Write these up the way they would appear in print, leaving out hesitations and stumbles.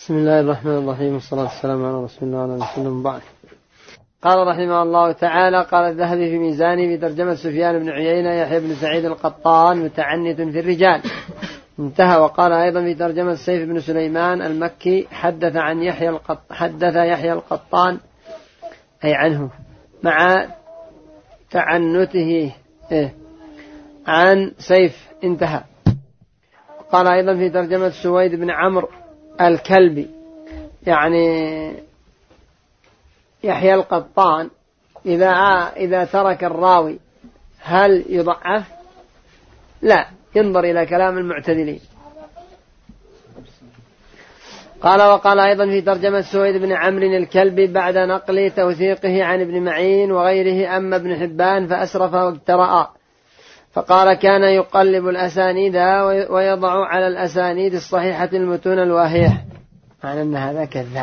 بسم الله الرحمن الرحيم، والصلاة والسلام على رسول الله وعلى آله وسلم. بعد. قال رحمه الله تعالى: قال الذهبي في ميزانه في ترجمة سفيان بن عيينة يحيى بن سعيد القطان متعنت في الرجال، انتهى. وقال أيضا في ترجمة سيف بن سليمان المكي حدث يحيى القطان أي عنه مع تعنته عن سيف، انتهى. قال أيضا في ترجمة سويد بن عمرو الكلبي، يعني يحيى القطان إذا ترك الراوي هل يضعف؟ لا، ينظر إلى كلام المعتدلين. وقال أيضا في ترجمة سويد بن عمرو الكلبي بعد نقل توثيقه عن ابن معين وغيره: أما ابن حبان فأسرف واجترأ، فقال: كان يقلب الأسانيد ويضع على الأسانيد الصحيحة المتون الواهية، معنى أن هذا كذاب.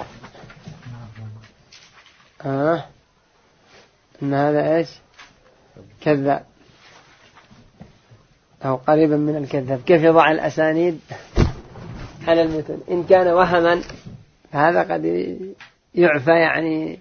أن هذا إيش؟ كذاب أو قريبا من الكذاب. كيف يضع الأسانيد على المتون؟ إن كان وهما فهذا قد يعفى، يعني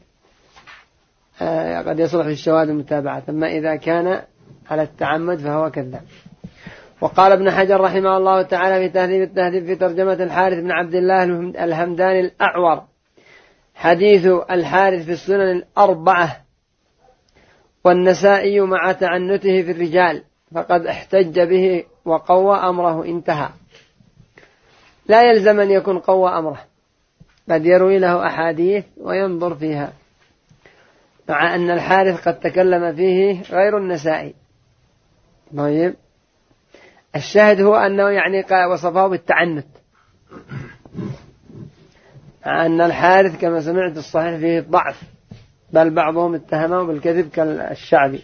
قد يصلح في الشواهد المتابعة، ثم إذا كان على التعمد فهو كذاب. وقال ابن حجر رحمه الله تعالى في تهذيب التهذيب في ترجمة الحارث بن عبد الله الهمداني الأعور: حديث الحارث في السنن الأربعة والنسائي مع تعنته في الرجال، فقد احتج به وقوى أمره، انتهى. لا يلزم أن يكون قوى أمره، قد يروي له أحاديث وينظر فيها، مع أن الحارث قد تكلم فيه غير النسائي. طيب، الشاهد هو أنه يعني وصفه بالتعنت، مع أن الحارث كما سمعت الصحيح فيه ضعف، بل بعضهم اتهمه بالكذب كالشعبي.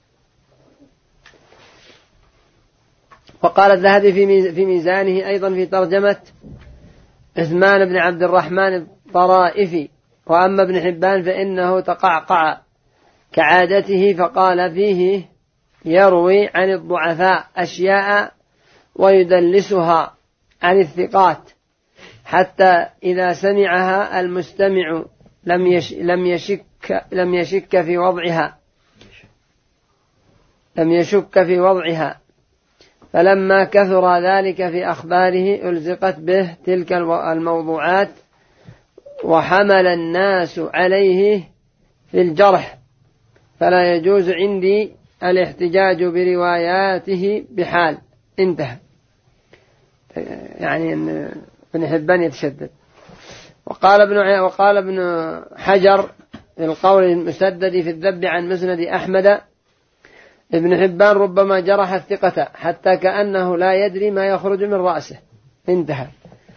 وقال الذهبي في ميزانه أيضا في ترجمة عثمان بن عبد الرحمن الطرائفي: وأما ابن حبان فإنه تقعقع كعادته، فقال فيه: يروي عن الضعفاء أشياء ويدلسها عن الثقات، حتى إذا سمعها المستمع لم يشك في وضعها، فلما كثر ذلك في أخباره ألزقت به تلك الموضوعات، وحمل الناس عليه في الجرح، فلا يجوز عندي الاحتجاج برواياته بحال، انتهى. يعني أن ابن حبان يتشدد. وقال ابن حجر في القول المسدد في الذب عن مسند أحمد: ابن حبان ربما جرح الثقة حتى كأنه لا يدري ما يخرج من رأسه، انتهى.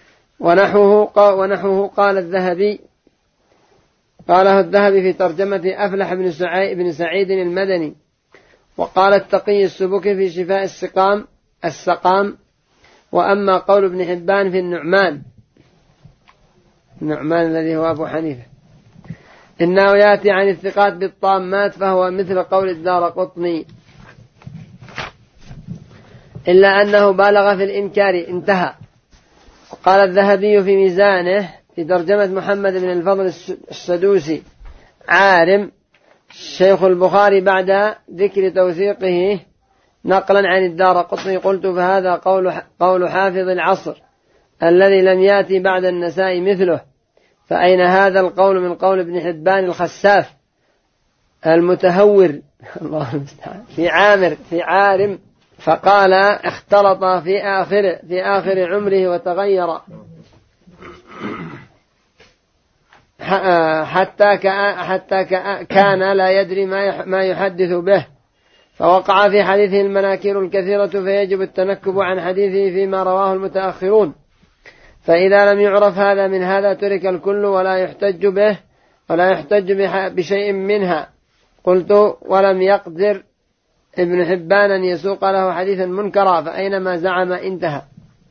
ونحوه قال الذهبي، قاله الذهبي في ترجمة أفلح بن سعيد المدني. وقال التقي السبكي في شفاء السقام: وأما قول ابن حبان في النعمان الذي هو أبو حنيفة إنه يأتي عن الثقات بالطامات، فهو مثل قول الدارقطني، إلا أنه بالغ في الإنكار، انتهى. وقال الذهبي في ميزانه في ترجمة محمد بن الفضل السدوسي: عارم شيخ البخاري بعد ذكر توثيقه نقلا عن الدارقطني: قلت فهذا قول حافظ العصر الذي لم يأتي بعد النساء مثله، فأين هذا القول من قول ابن حبان الخساف المتهور الله المستعان في عارم، فقال: اختلط في آخر عمره وتغير حتى كان لا يدري ما يحدث به، فوقع في حديثه المناكير الكثيرة، فيجب التنكب عن حديثه فيما رواه المتأخرون، فإذا لم يعرف هذا من هذا ترك الكل ولا يحتج بشيء منها. قلت: ولم يقدر ابن حبان أن يسوق له حديثا منكرا، فأينما زعم، انتهى.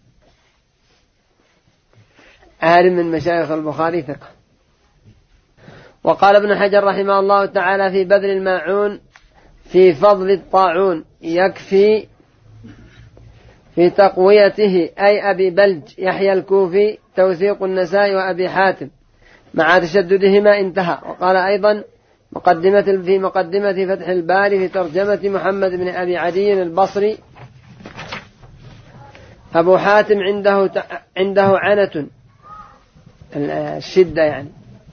عالم من مشايخ البخاري ثقة. وقال ابن حجر رحمه الله تعالى في بذل الماعون في فضل الطاعون: يكفي في تقويته أي أبي بلج يحيى الكوفي توثيق النسائي وأبي حاتم مع تشددهما انتهى. وقال أيضا في مقدمة فتح الباري في ترجمة محمد بن أبي عدي البصري: أبو حاتم عنده عنة، الشدة يعني،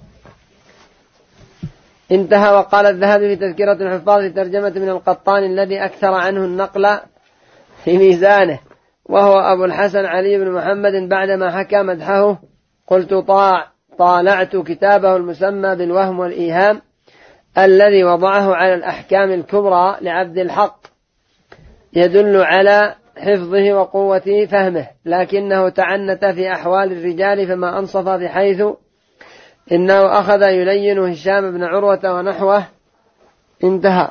انتهى. وقال الذهبي في تذكرة الحفاظ في ترجمة من القطان الذي أكثر عنه النقل في ميزانه، وهو أبو الحسن علي بن محمد، بعدما حكى مدحه: قلت طالعت كتابه المسمى بالوهم والإيهام الذي وضعه على الأحكام الكبرى لعبد الحق، يدل على حفظه وقوة فهمه، لكنه تعنت في أحوال الرجال فما أنصف، بحيث إنه أخذ يلين هشام بن عروة ونحوه. انتهى.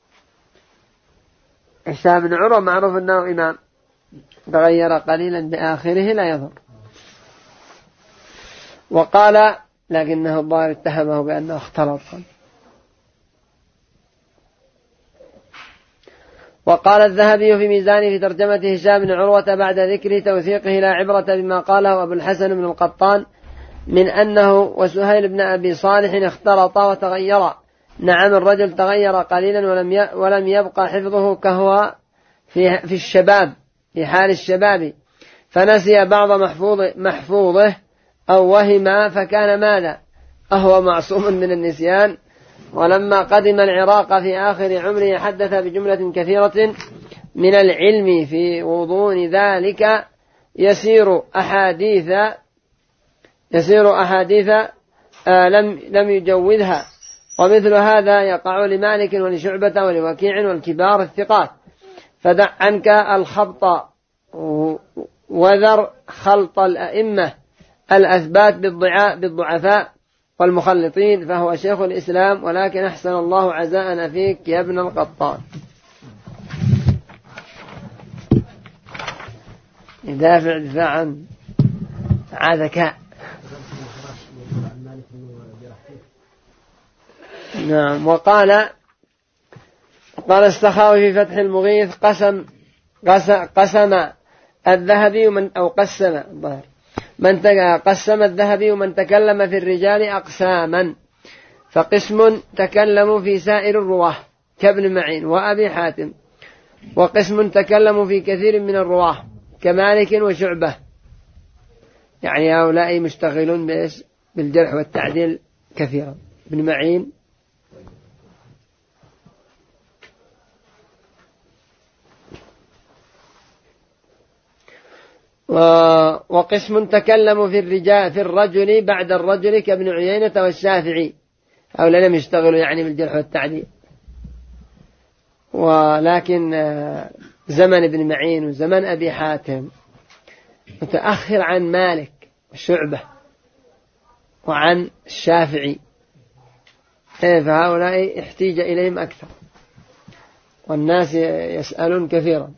هشام بن عروة معروف أنه إمام، تغير قليلا بآخره لا يضر. وقال لكنه الظاهر اتهمه بأنه اختلط. وقال الذهبي في ميزانه في ترجمة هشام بن عروة بعد ذكر توثيقه: لا عبرة بما قاله أبو الحسن بن القطان من أنه وسهيل بن أبي صالح اختلطا وتغيرا. نعم، الرجل تغير قليلا ولم يبقى حفظه كهو في الشباب، في حال الشباب، فنسي بعض محفوظه أو وهم، فكان ماذا؟ أهو معصوم من النسيان. ولما قدم العراق في آخر عمره حدث بجملة كثيرة من العلم في غضون ذلك يسير أحاديث لم يجوزها. ومثل هذا يقع لمالك ولشعبة ولوكيع والكبار الثقات. فدع عنك الخبط وذر خلط الأئمة الأثبات بالضعفاء والمخلطين، فهو شيخ الإسلام، ولكن أحسن الله عزاءنا فيك يا ابن القطان. يدافع دفاعا ذكاء. نعم. وقال السخاوي في فتح المغيث: قسم الذهبي قسم الذهبي من تكلم في الرجال أقساما، فقسم تكلموا في سائر الرواه كابن معين وأبي حاتم، وقسم تكلموا في كثير من الرواه كمالك وشعبة، يعني هؤلاء مشتغلون بالجرح والتعديل كثيرا. ابن معين وقسم تكلموا في الرجل بعد الرجل كابن عيينة والشافعي، هؤلاء لم يشتغلوا يعني بالجرح والتعديل. ولكن زمن ابن معين وزمن أبي حاتم متأخر عن مالك وشعبة وعن الشافعي، فهؤلاء احتيج إليهم أكثر، والناس يسألون كثيرا.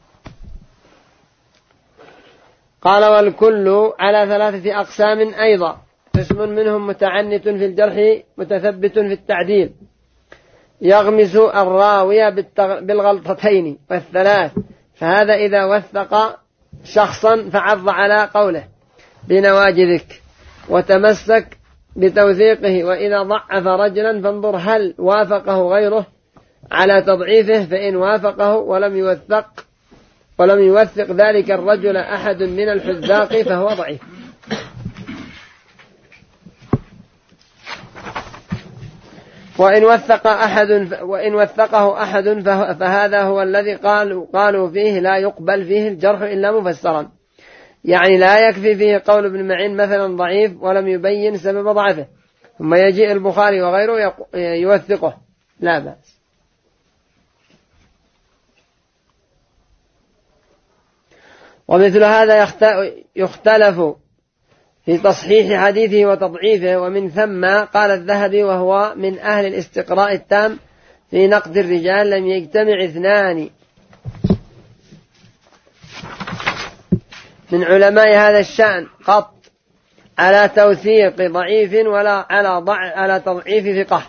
قال: والكل على 3 أقسام أيضا: قسم منهم متعنت في الجرح متثبت في التعديل، يغمس الراوية بالغلطتين والثلاث، فهذا إذا وثق شخصا فعض على قوله بنواجذك وتمسك بتوثيقه، وإذا ضعف رجلا فانظر هل وافقه غيره على تضعيفه، فإن وافقه ولم يوثق ذلك الرجل أحد من الحذاق فهو ضعيف. وإن وثقه أحد فهذا هو الذي قالوا فيه لا يقبل فيه الجرح إلا مفسرا، يعني لا يكفي فيه قول ابن معين مثلا ضعيف ولم يبين سبب ضعفه، ثم يجيء البخاري وغيره يوثقه، لا بأس. ومثل هذا يختلف في تصحيح حديثه وتضعيفه، ومن ثم قال الذهبي وهو من أهل الاستقراء التام في نقد الرجال: لم يجتمع 2 من علماء هذا الشأن قط على توثيق ضعيف ولا على تضعيف ثقة،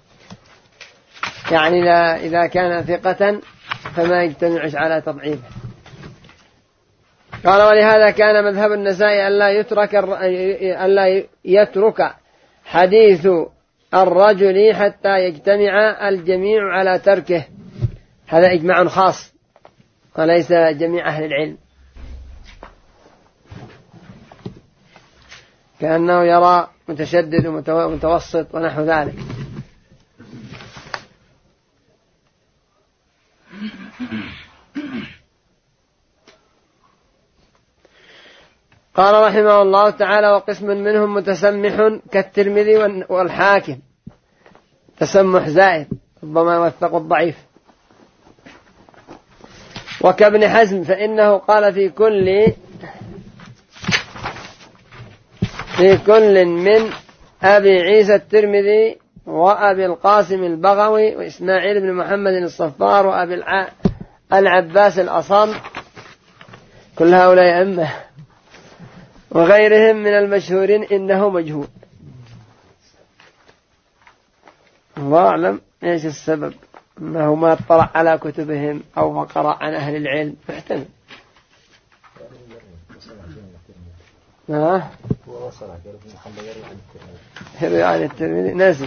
يعني إذا كان ثقة فما يجتمعش على تضعيفه. قال ولهذا كان مذهب النسائي ألا يترك حديث الرجل حتى يجتمع الجميع على تركه. هذا إجماع خاص وليس جميع أهل العلم، كأنه يرى متشدد ومتوسط ونحو ذلك. قال رحمه الله تعالى وقسم منهم متسمح كالترمذي والحاكم، تسمح زائد ربما يوثق الضعيف، وكابن حزم فإنه قال في كل من أبي عيسى الترمذي وأبي القاسم البغوي وإسماعيل بن محمد الصفار وأبي العباس الأصم، كل هؤلاء أمه وغيرهم من المشهورين إنه مجهول. الله أعلم إيش السبب، أنه ما اطلع على كتبهم أو ما قرأ عن أهل العلم، محتمل. يروي عن الترمذي ناسي.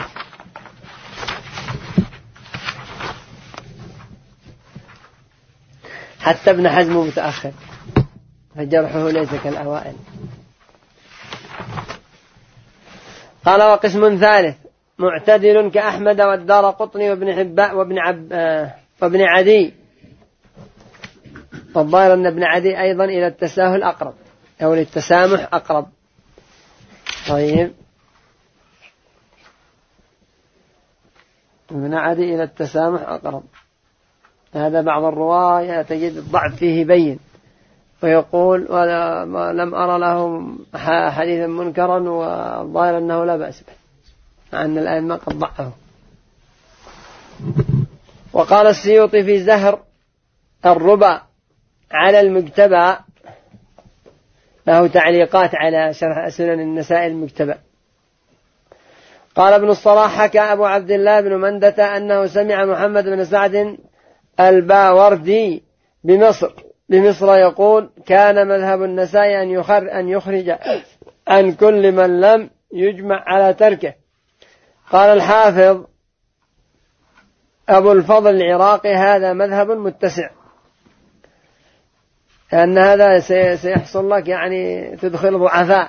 حتى ابن حزم متأخر فجرحه ليس كالأوائل. قال وقسم ثالث معتدل كأحمد والدارقطني وابن حباء وابن عدي، والظاهر أن ابن عدي أيضا إلى التساهل أقرب أو للتسامح أقرب. طيب ابن عدي إلى التسامح أقرب، هذا بعض الرواية تجد الضعف فيه بين ويقول لم أرى له حديثا منكرا والظاهر أنه لا بأس به، مع أن الأئمة قد ضعفه. وقال السيوطي في زهر الربا على المجتبى، له تعليقات على شرح سنن النسائي المجتبى. قال ابن الصلاح حكى أبو عبد الله بن مندة أنه سمع محمد بن سعد الباوردي بمصر يقول كان مذهب النسائي أن يخرج عن كل من لم يجمع على تركه. قال الحافظ أبو الفضل العراقي هذا مذهب متسع، لأن هذا سيحصل لك يعني تدخل ضعفاء.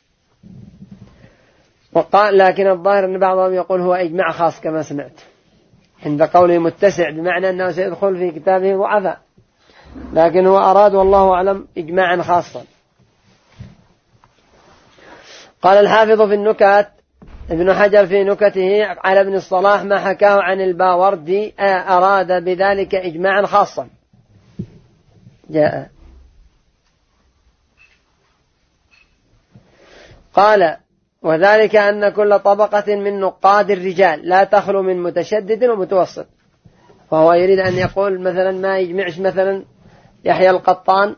وقال لكن الظاهر أن بعضهم يقول هو إجماع خاص كما سمعت، عند قوله متسع بمعنى أنه سيدخل في كتابه ضعفاء، لكن هو أراد والله أعلم إجماعا خاصا. قال الحافظ في النكات ابن حجر في نكته على ابن الصلاح ما حكاه عن الباوردي أراد بذلك إجماعا خاصا جاء. قال وذلك أن كل طبقة من نقاد الرجال لا تخلو من متشدد ومتوسط، فهو يريد أن يقول مثلا ما يجمعش مثلا يحيى القطان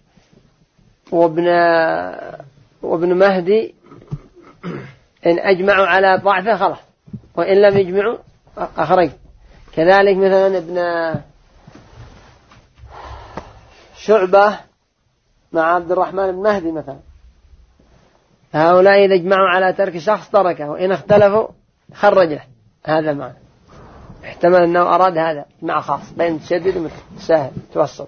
وابن مهدي إن أجمعوا على ضعفه خلاص، وإن لم يجمعوا أخرج. كذلك مثلا ابن شعبة مع عبد الرحمن بن مهدي مثلا، هؤلاء إذا اجمعوا على ترك شخص تركه، وإن اختلفوا خرجه. هذا معنى احتمل أنه أراد هذا مع خاص بين تشدد وسهل توسط.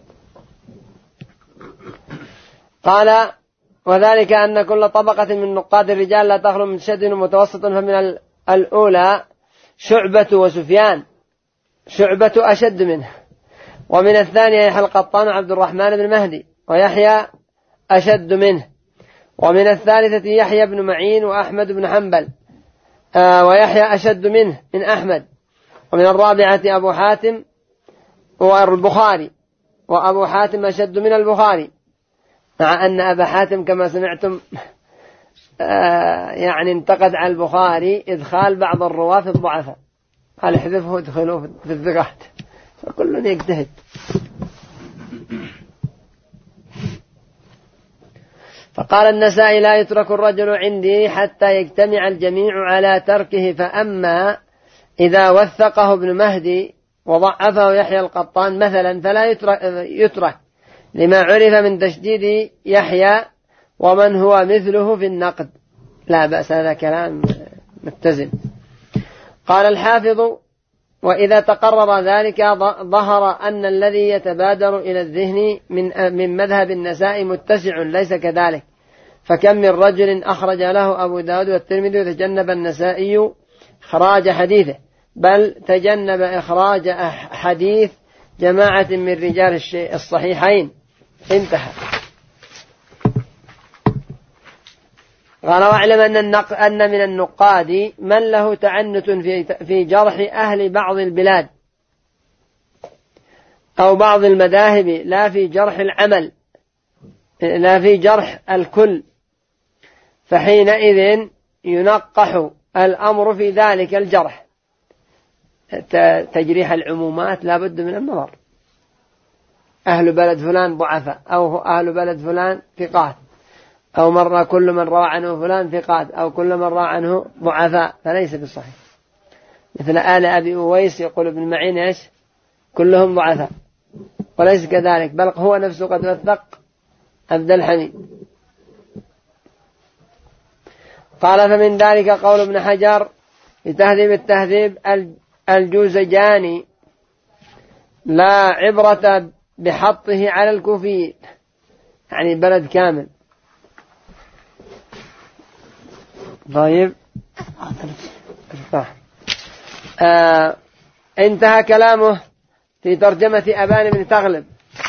قال وذلك أن كل طبقة من نقاد الرجال لا تخلو من تشدد ومتوسط، فمن الأولى شعبة وسفيان، شعبة أشد منه، ومن الثانية يحيى القطان وعبد الرحمن بن مهدي ويحيى أشد منه، ومن الثالثة يحيى بن معين وأحمد بن حنبل ويحيى أشد منه من أحمد، ومن الرابعة أبو حاتم والبخاري، وأبو حاتم أشد من البخاري، مع أن أبا حاتم كما سمعتم يعني انتقد على البخاري إدخال بعض الرواة في الضعفاء، قال احذفه ادخلوه في الثقات، فكل يجتهد. فقال النسائي لا يترك الرجل عندي حتى يجتمع الجميع على تركه، فأما إذا وثقه ابن مهدي وضعفه يحيى القطان مثلا فلا يترك لما عرف من تشديد يحيى ومن هو مثله في النقد. لا بأس، هذا كلام متزن. قال الحافظ: وإذا تقرر ذلك ظهر أن الذي يتبادر إلى الذهن من مذهب النساء متسع ليس كذلك، فكم من رجل أخرج له أبو داود والترمذي وتجنب النسائي إخراج حديثه، بل تجنب إخراج حديث جماعة من رجال الصحيحين. انتهى. قال: واعلم أن من النقاد من له تعنت في جرح أهل بعض البلاد أو بعض المذاهب، لا في جرح العمل، لا في جرح الكل، فحينئذ ينقح الأمر في ذلك الجرح. تجريح العمومات لا بد من النظر، أهل بلد فلان ضعفاء، أو أهل بلد فلان ثقات، أو مرة كل من روى عنه فلان ثقات، أو كل من روى عنه ضعفاء، فليس بالصحيح. مثل آل أبي أويس يقول ابن معين إيش؟ كلهم ضعفاء، وليس كذلك، بل هو نفسه قد وثق عبد الحميد. قال: فمن ذلك قول ابن حجر في تهذيب التهذيب: الجوزجاني لا عبرة بحطه على الكوفيين، يعني بلد كامل. طيب، انتهى كلامه في ترجمة أبان بن تغلب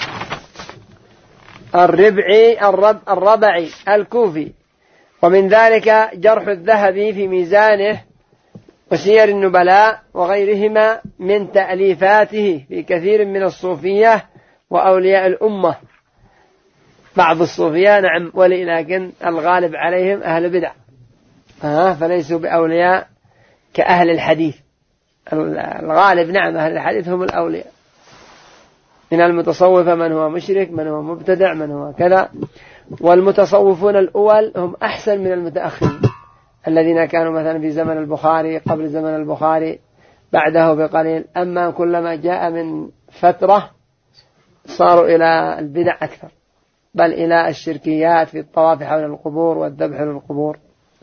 الربعي الكوفي. ومن ذلك جرح الذهبي في ميزانه وسير النبلاء وغيرهما من تأليفاته في كثير من الصوفية وأولياء الأمة. بعض الصوفية نعم، ولكن الغالب عليهم أهل بدع، فليسوا بأولياء كأهل الحديث. الغالب نعم أهل الحديث هم الأولياء. من المتصوفة من هو مشرك، من هو مبتدع، من هو كذا. والمتصوفون الأول هم أحسن من المتأخرين الذين كانوا مثلا في زمن البخاري، قبل زمن البخاري، بعده بقليل. أما كلما جاء من فترة صاروا إلى البدع أكثر، بل إلى الشركيات في الطواف حول القبور والذبح للقبور.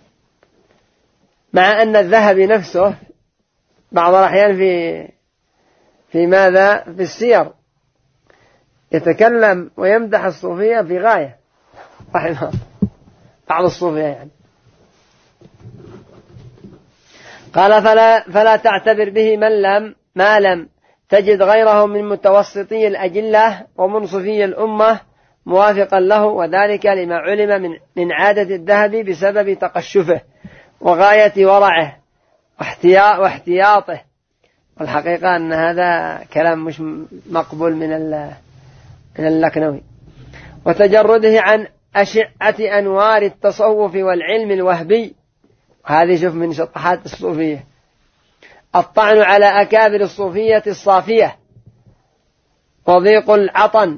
مع أن الذهبي نفسه بعض الأحيان في ماذا؟ في السير يتكلم ويمدح الصوفية في غاية، رحمه بعض الصوفية يعني. قال: فلا تعتبر به ما لم تجد غيره من متوسطي الأجلة ومنصفي الأمة موافقا له، وذلك لما علم من عادة الذهبي بسبب تقشفه وغاية ورعه واحتياطه. والحقيقة أن هذا كلام مش مقبول من اللكنوي. وتجرده عن أشعة أنوار التصوف والعلم الوهبي، هذه شوف من شطحات الصوفية. الطعن على أكابر الصوفية الصافية وضيق العطن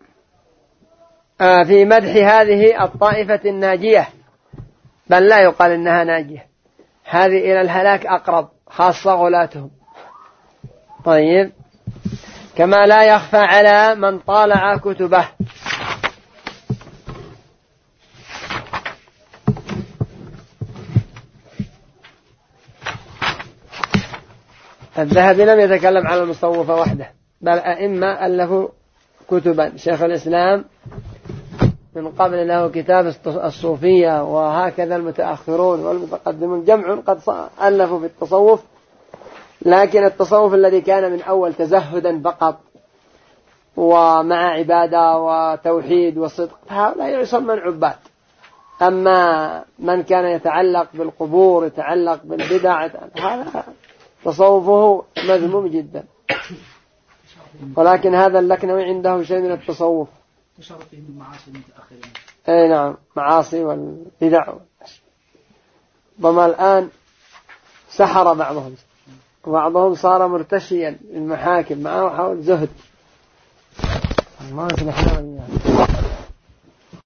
في مدح هذه الطائفة الناجية، بل لا يقال إنها ناجية، هذه إلى الهلاك أقرب، خاصة غلاتهم. طيب، كما لا يخفى على من طالع كتبه. الذهبي لم يتكلم على المصوفة وحده، بل أئمة ألفوا كتبا. شيخ الإسلام من قبل له كتاب الصوفية، وهكذا المتأخرون والمتقدمون جمع قد ألفوا في التصوف. لكن التصوف الذي كان من أول تزهدا فقط ومع عبادة وتوحيد وصدق، هؤلاء يسمى عباد. أما من كان يتعلق بالقبور، يتعلق بالبدع، هذا تصوفه مذموم جدا. ولكن هذا اللكنوي عنده شيء من التصوف. تشرف فيهم المعاصي المتأخرين. أي نعم، معاصي والبدع. ضم الآن سحر بعضهم، وبعضهم صار مرتشيا المحاكم معه حول زهد. الله سبحانه وتعالى.